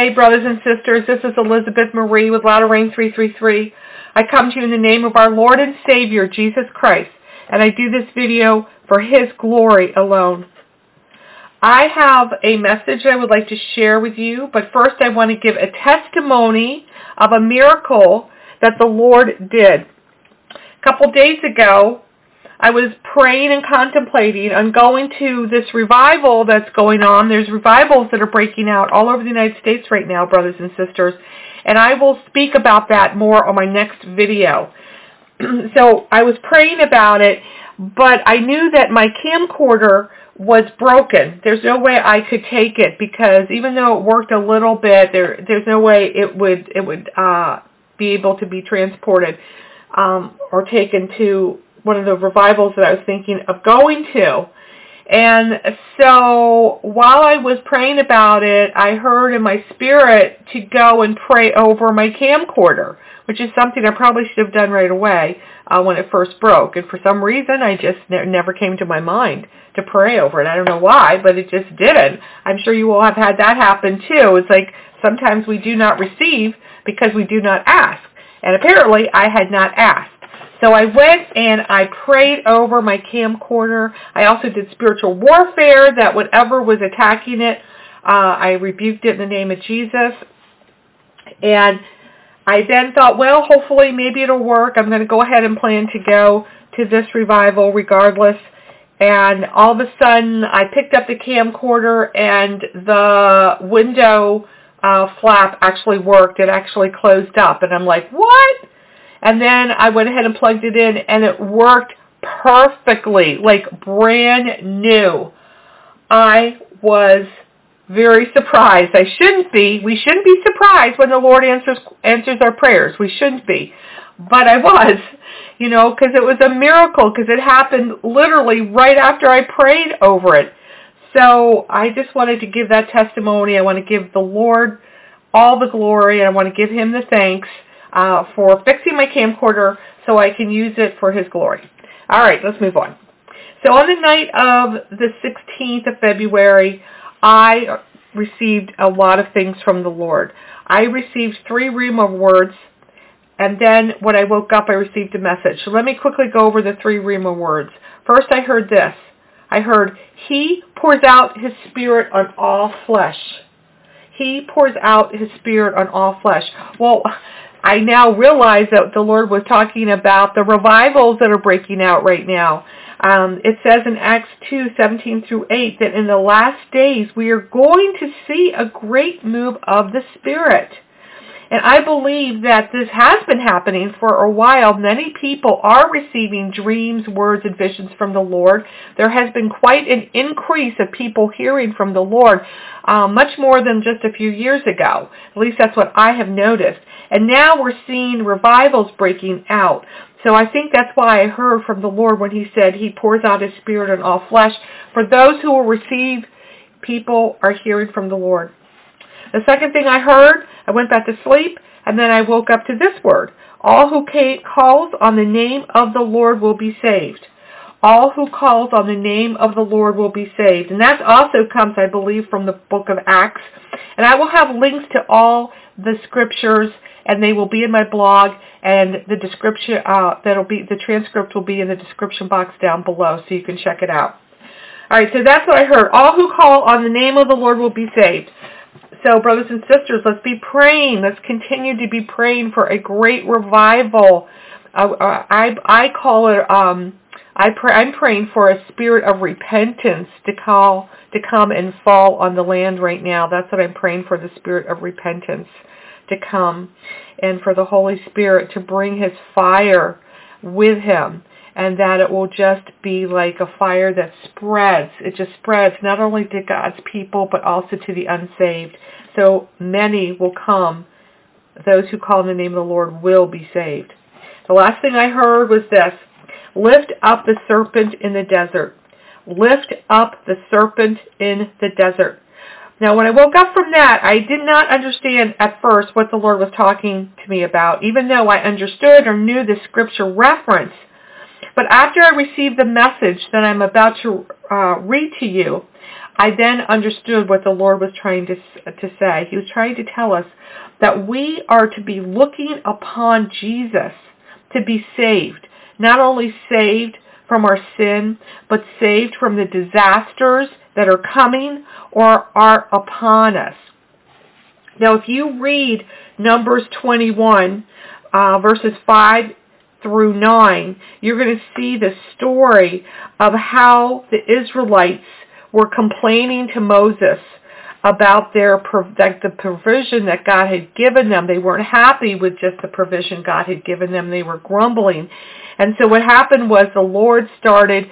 Hey, brothers and sisters, this is Elizabeth Marie with Latter Rain 333. I come to you in the name of our Lord and Savior, Jesus Christ, and I do this video for His glory alone. I have a message I would like to share with you, but first I want to give a testimony of a miracle that the Lord did. A couple days ago, I was praying and contemplating on going to this revival that's going on. There's revivals that are breaking out all over the United States right now, brothers and sisters. And I will speak about that more on my next video. So I was praying about it, but I knew that my camcorder was broken. There's no way I could take it because even though it worked a little bit, there's no way it would be able to be transported or taken to one of the revivals that I was thinking of going to. And so while I was praying about it, I heard in my spirit to go and pray over my camcorder, which is something I probably should have done right away when it first broke. And for some reason, I just never came to my mind to pray over it. I don't know why, but it just didn't. I'm sure you all have had that happen too. It's like sometimes we do not receive because we do not ask. And apparently, I had not asked. So I went and I prayed over my camcorder. I also did spiritual warfare, that whatever was attacking it, I rebuked it in the name of Jesus. And I then thought, well, hopefully maybe it'll work. I'm going to go ahead and plan to go to this revival regardless. And all of a sudden, I picked up the camcorder and the window flap actually worked. It actually closed up. And I'm like, what? And then I went ahead and plugged it in, and it worked perfectly, like brand new. I was very surprised. I shouldn't be. We shouldn't be surprised when the Lord answers our prayers. We shouldn't be. But I was, because it was a miracle, because it happened literally right after I prayed over it. So I just wanted to give that testimony. I want to give the Lord all the glory, and I want to give Him the thanks for fixing my camcorder so I can use it for His glory. All right, let's move on. So on the night of the 16th of February, I received a lot of things from the Lord. I received 3 Rhema words, and then when I woke up, I received a message. So let me quickly go over the 3 Rhema words. First, I heard this. I heard, He pours out His Spirit on all flesh. He pours out His Spirit on all flesh. Well, I now realize that the Lord was talking about the revivals that are breaking out right now. It says in Acts 2:17-8 that in the last days we are going to see a great move of the Spirit. And I believe that this has been happening for a while. Many people are receiving dreams, words, and visions from the Lord. There has been quite an increase of people hearing from the Lord, much more than just a few years ago. At least that's what I have noticed. And now we're seeing revivals breaking out. So I think that's why I heard from the Lord when He said He pours out His Spirit on all flesh. For those who will receive, people are hearing from the Lord. The second thing I heard, I went back to sleep, and then I woke up to this word. All who calls on the name of the Lord will be saved. All who calls on the name of the Lord will be saved. And that also comes, I believe, from the book of Acts. And I will have links to all the scriptures, and they will be in my blog, and the description, the transcript will be in the description box down below, so you can check it out. All right, so that's what I heard. All who call on the name of the Lord will be saved. So, brothers and sisters, let's be praying. Let's continue to be praying for a great revival. I call it. I'm praying for a spirit of repentance to come and fall on the land right now. That's what I'm praying for, the spirit of repentance to come, and for the Holy Spirit to bring His fire with Him, and that it will just be like a fire that spreads. It just spreads not only to God's people, but also to the unsaved. So many will come. Those who call on the name of the Lord will be saved. The last thing I heard was this. Lift up the serpent in the desert. Lift up the serpent in the desert. Now, when I woke up from that, I did not understand at first what the Lord was talking to me about, even though I understood or knew the scripture reference. But after I received the message that I'm about to read to you, I then understood what the Lord was trying to say. He was trying to tell us that we are to be looking upon Jesus to be saved. Not only saved from our sin, but saved from the disasters that are coming or are upon us. Now, if you read Numbers 21, verses 5 through 9, you're going to see the story of how the Israelites were complaining to Moses about the provision that God had given them. They weren't happy with just the provision God had given them. They were grumbling. And so what happened was the Lord started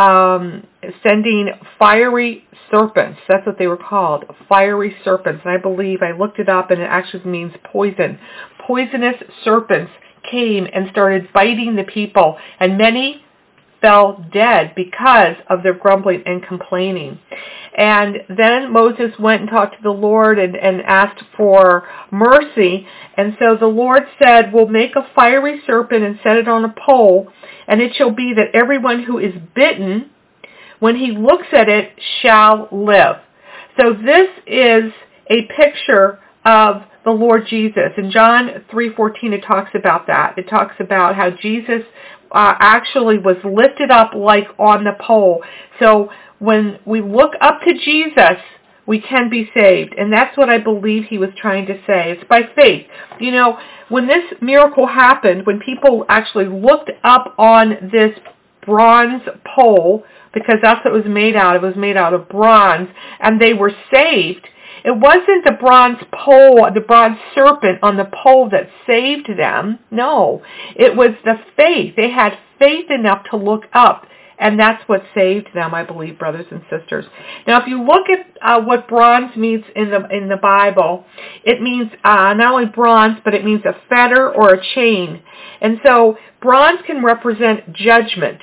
sending fiery serpents. That's what they were called, fiery serpents. And I believe I looked it up, and it actually means poison. Poisonous serpents came and started biting the people, and many fell dead because of their grumbling and complaining. And then Moses went and talked to the Lord and asked for mercy. And so the Lord said, "We'll make a fiery serpent and set it on a pole, and it shall be that everyone who is bitten, when he looks at it, shall live." So this is a picture of the Lord Jesus. In John 3:14, it talks about that. It talks about how Jesus actually was lifted up like on the pole. So when we look up to Jesus, we can be saved. And that's what I believe he was trying to say. It's by faith. You know, when this miracle happened, when people actually looked up on this bronze pole, because that's what it was made out of. It was made out of bronze, and they were saved. It wasn't the bronze pole, the bronze serpent on the pole that saved them. No, it was the faith. They had faith enough to look up, and that's what saved them, I believe, brothers and sisters. Now, if you look at what bronze means in the Bible, it means not only bronze, but it means a fetter or a chain. And so bronze can represent judgment.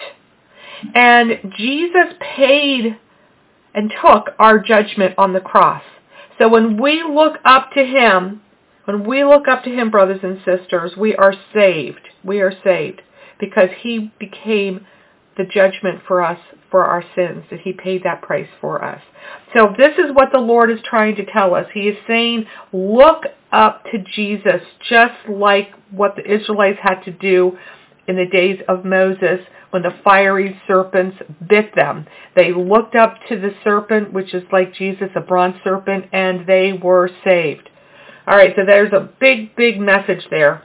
And Jesus paid and took our judgment on the cross. So when we look up to him, brothers and sisters, we are saved. We are saved because he became the judgment for us, for our sins, that he paid that price for us. So this is what the Lord is trying to tell us. He is saying, look up to Jesus, just like what the Israelites had to do in the days of Moses when the fiery serpents bit them. They looked up to the serpent, which is like Jesus, a bronze serpent, and they were saved. All right, so there's a big, big message there.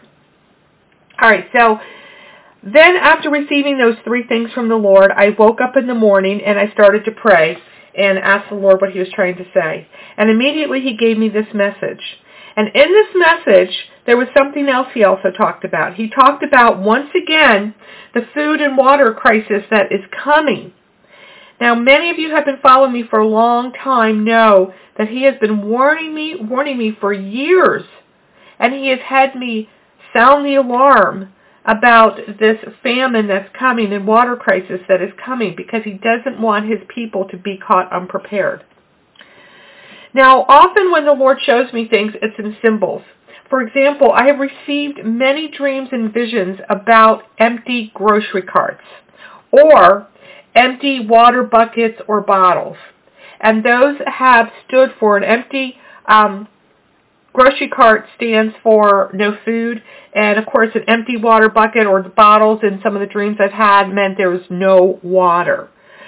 All right, so then after receiving those three things from the Lord, I woke up in the morning and I started to pray and asked the Lord what he was trying to say. And immediately he gave me this message. And in this message, there was something else he also talked about. He talked about, once again, the food and water crisis that is coming. Now, many of you have been following me for a long time know that he has been warning me for years. And he has had me sound the alarm about this famine that's coming and water crisis that is coming, because he doesn't want his people to be caught unprepared. Now, often when the Lord shows me things, it's in symbols. For example, I have received many dreams and visions about empty grocery carts or empty water buckets or bottles. And those have stood for an empty grocery cart stands for no food. And, of course, an empty water bucket or the bottles in some of the dreams I've had meant there was no water.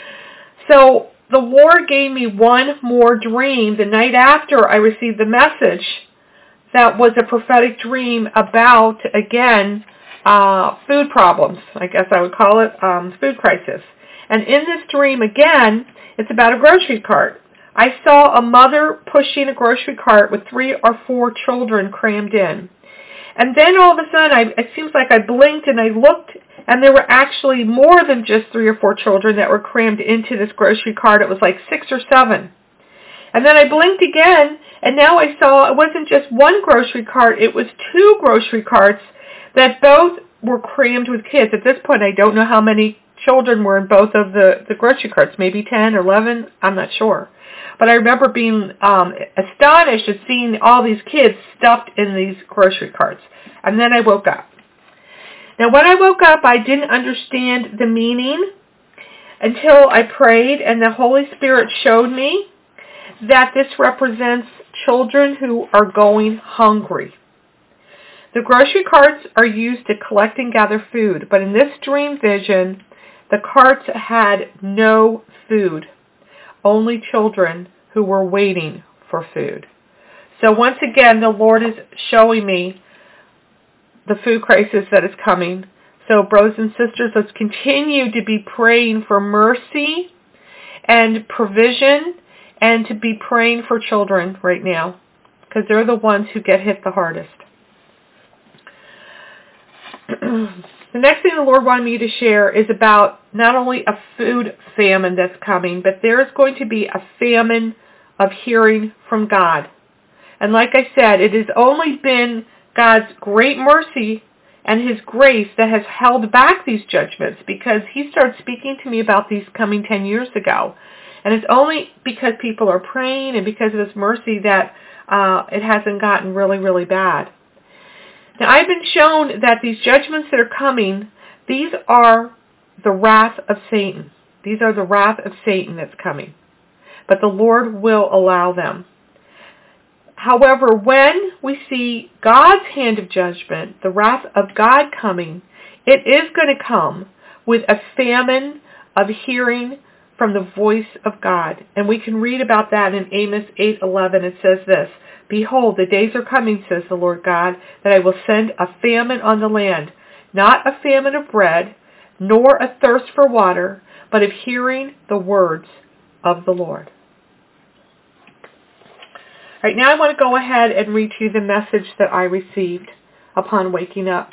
So the Lord gave me one more dream the night after I received the message that was a prophetic dream about, again, food problems, I guess I would call it, food crisis. And in this dream, again, it's about a grocery cart. I saw a mother pushing a grocery cart with 3 or 4 children crammed in. And then all of a sudden, it seems like I blinked and I looked, and there were actually more than just 3 or 4 children that were crammed into this grocery cart. It was like 6 or 7. And then I blinked again, and now I saw it wasn't just one grocery cart, it was 2 grocery carts that both were crammed with kids. At this point, I don't know how many children were in both of the grocery carts, maybe 10 or 11, I'm not sure. But I remember being astonished at seeing all these kids stuffed in these grocery carts. And then I woke up. Now, when I woke up, I didn't understand the meaning until I prayed, and the Holy Spirit showed me that this represents children who are going hungry. The grocery carts are used to collect and gather food, but in this dream vision, the carts had no food, only children who were waiting for food. So once again, the Lord is showing me the food crisis that is coming. So brothers and sisters, let's continue to be praying for mercy and provision and to be praying for children right now, because they're the ones who get hit the hardest. The next thing the Lord wanted me to share is about not only a food famine that's coming, but there is going to be a famine of hearing from God. And like I said, it has only been God's great mercy and His grace that has held back these judgments, because He started speaking to me about these coming 10 years ago. And it's only because people are praying and because of His mercy that it hasn't gotten really, really bad. Now, I've been shown that these judgments that are coming, these are the wrath of Satan. These are the wrath of Satan that's coming. But the Lord will allow them. However, when we see God's hand of judgment, the wrath of God coming, it is going to come with a famine of hearing from the voice of God. And we can read about that in Amos 8:11. It says this, "Behold, the days are coming, says the Lord God, that I will send a famine on the land, not a famine of bread, nor a thirst for water, but of hearing the words of the Lord." All right, now I want to go ahead and read to you the message that I received upon waking up.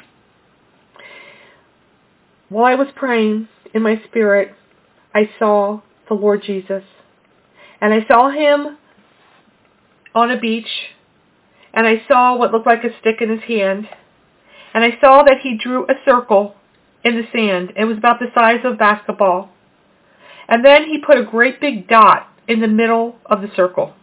While I was praying in my spirit, I saw the Lord Jesus. And I saw Him on a beach. And I saw what looked like a stick in His hand. And I saw that He drew a circle in the sand. It was about the size of a basketball. And then He put a great big dot in the middle of the circle.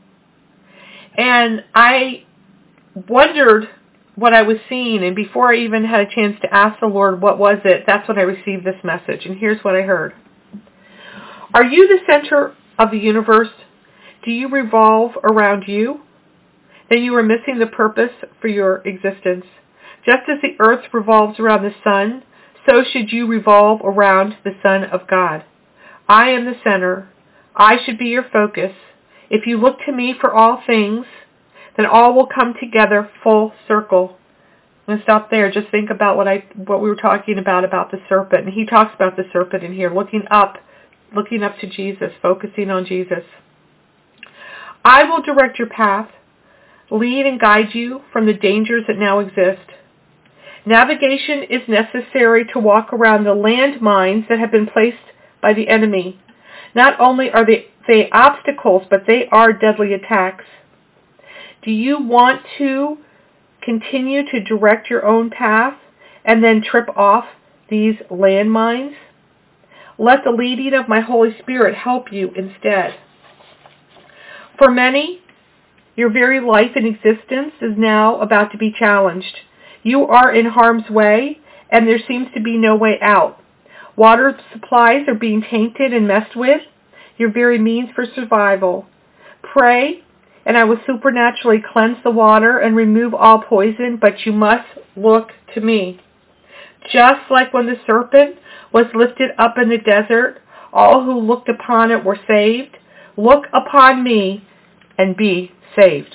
And I wondered what I was seeing, and before I even had a chance to ask the Lord what was it, that's when I received this message, and here's what I heard. Are you the center of the universe? Do you revolve around you? Then you are missing the purpose for your existence. Just as the earth revolves around the sun, so should you revolve around the Son of God. I am the center. I should be your focus. If you look to me for all things, then all will come together full circle. I'm going to stop there. Just think about what we were talking about the serpent. And he talks about the serpent in here, looking up to Jesus, focusing on Jesus. I will direct your path, lead and guide you from the dangers that now exist. Navigation is necessary to walk around the landmines that have been placed by the enemy. Not only are they obstacles, but they are deadly attacks. Do you want to continue to direct your own path and then trip off these landmines? Let the leading of my Holy Spirit help you instead. For many, your very life and existence is now about to be challenged. You are in harm's way, and there seems to be no way out. Water supplies are being tainted and messed with, your very means for survival. Pray, and I will supernaturally cleanse the water and remove all poison, but you must look to me. Just like when the serpent was lifted up in the desert, all who looked upon it were saved. Look upon me and be saved.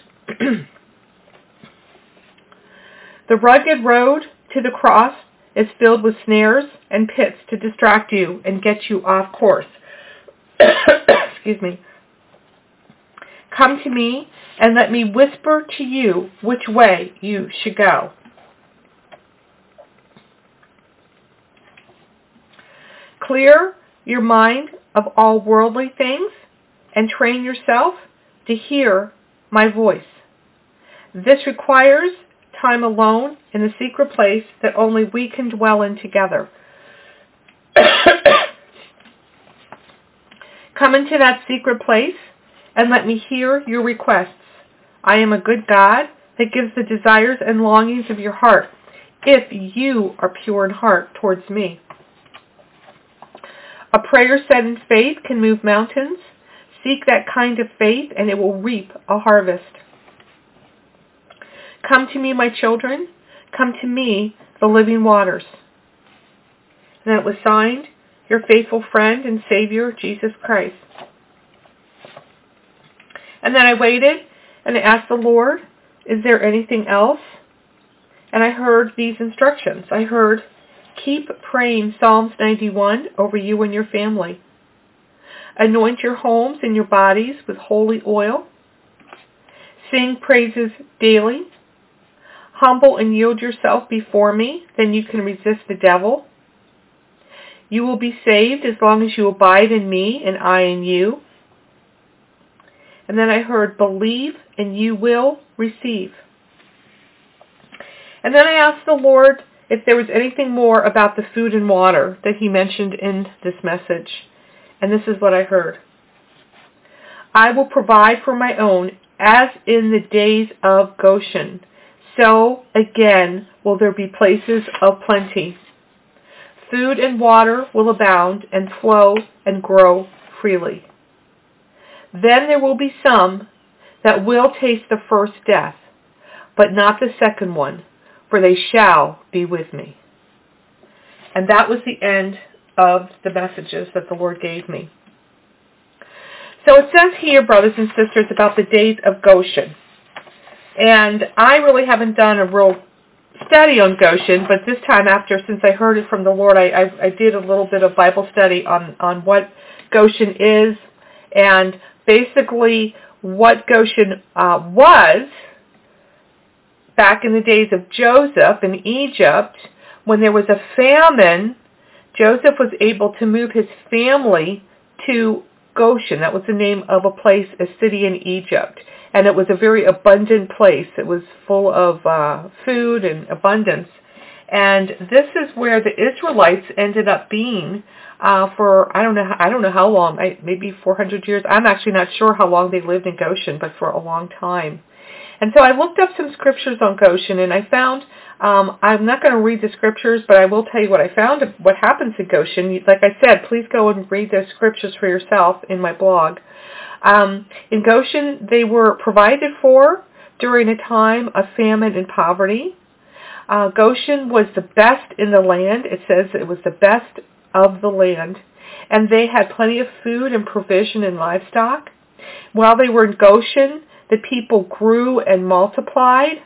The rugged road to the cross is filled with snares and pits to distract you and get you off course. Excuse me. Come to me and let me whisper to you which way you should go. Clear your mind of all worldly things and train yourself to hear my voice. This requires time alone in the secret place that only we can dwell in together. Come into that secret place and let me hear your requests. I am a good God that gives the desires and longings of your heart if you are pure in heart towards me. A prayer said in faith can move mountains. Seek that kind of faith, and it will reap a harvest. Come to me, my children. Come to me, the living waters. And then it was signed, your faithful friend and Savior, Jesus Christ. And then I waited, and I asked the Lord, is there anything else? And I heard these instructions. I heard, keep praying Psalms 91 over you and your family. Anoint your homes and your bodies with holy oil. Sing praises daily. Humble and yield yourself before me, then you can resist the devil. You will be saved as long as you abide in me and I in you. And then I heard, believe and you will receive. And then I asked the Lord if there was anything more about the food and water that he mentioned in this message. And this is what I heard. I will provide for my own as in the days of Goshen. So again will there be places of plenty. Food and water will abound and flow and grow freely. Then there will be some that will taste the first death, but not the second one, for they shall be with me. And that was the end of the messages that the Lord gave me. So it says here, brothers and sisters, about the days of Goshen. And I really haven't done a real study on Goshen, but this time since I heard it from the Lord, I did a little bit of Bible study on what Goshen is, and basically what Goshen was back in the days of Joseph in Egypt. When there was a famine, Joseph was able to move his family to Goshen. That was the name of a place, a city in Egypt. And it was a very abundant place. It was full of food and abundance. And this is where the Israelites ended up being for, I don't know how long, maybe 400 years. I'm actually not sure how long they lived in Goshen, but for a long time. And so I looked up some scriptures on Goshen, and I found, I'm not going to read the scriptures, but I will tell you what I found, what happens in Goshen. Like I said, please go and read those scriptures for yourself in my blog. In Goshen, they were provided for during a time of famine and poverty. Goshen was the best in the land. It says it was the best of the land. And they had plenty of food and provision and livestock. While they were in Goshen, the people grew and multiplied.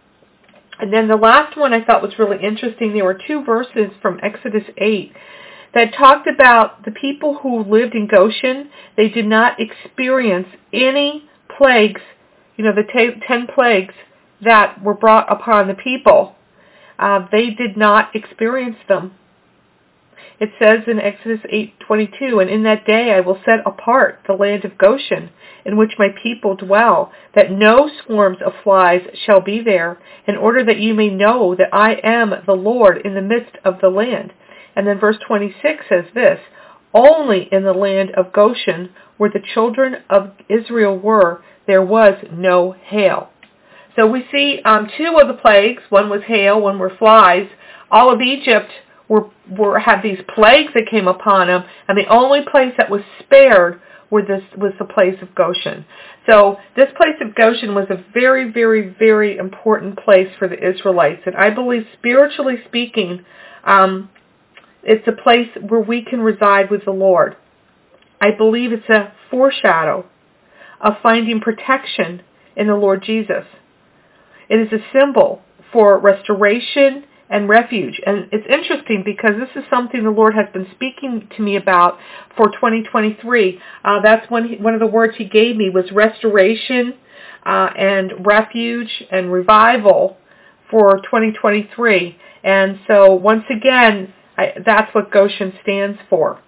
And then the last one I thought was really interesting. There were 2 verses from Exodus 8 that talked about the people who lived in Goshen. They did not experience any plagues, the 10 plagues that were brought upon the people. They did not experience them. It says in Exodus 8:22, and in that day I will set apart the land of Goshen, in which my people dwell, that no swarms of flies shall be there, in order that you may know that I am the Lord in the midst of the land. And then verse 26 says this, only in the land of Goshen, where the children of Israel were, there was no hail. So we see 2 of the plagues. One was hail, one were flies. All of Egypt had these plagues that came upon them, and the only place that was spared was the place of Goshen. So this place of Goshen was a very, very, very important place for the Israelites. And I believe, spiritually speaking, it's a place where we can reside with the Lord. I believe it's a foreshadow of finding protection in the Lord Jesus. It is a symbol for restoration and refuge. And it's interesting because this is something the Lord has been speaking to me about for 2023. That's one of the words he gave me was restoration and refuge and revival for 2023. And so once again, that's what Goshen stands for.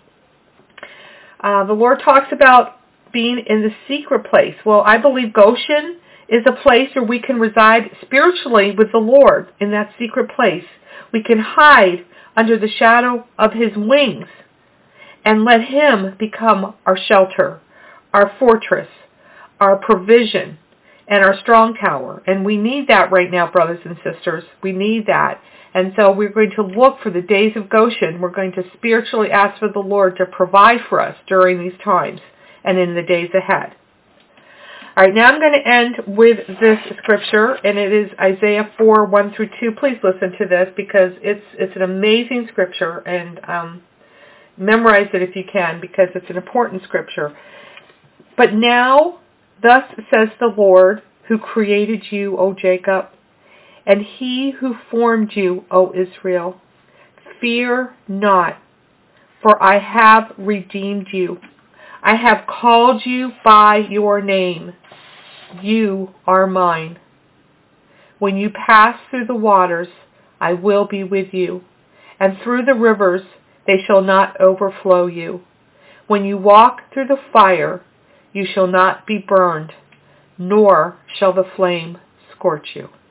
The Lord talks about being in the secret place. Well, I believe Goshen is a place where we can reside spiritually with the Lord in that secret place. We can hide under the shadow of his wings and let him become our shelter, our fortress, our provision, and our strong tower. And we need that right now, brothers and sisters. We need that. And so we're going to look for the days of Goshen. We're going to spiritually ask for the Lord to provide for us during these times. and in the days ahead. All right, now I'm going to end with this scripture, and it is Isaiah 4, 1 through 2. Please listen to this because it's an amazing scripture, and memorize it if you can because it's an important scripture. But now, thus says the Lord, who created you, O Jacob, and he who formed you, O Israel, fear not, for I have redeemed you. I have called you by your name. You are mine. When you pass through the waters, I will be with you, and through the rivers, they shall not overflow you. When you walk through the fire, you shall not be burned, nor shall the flame scorch you.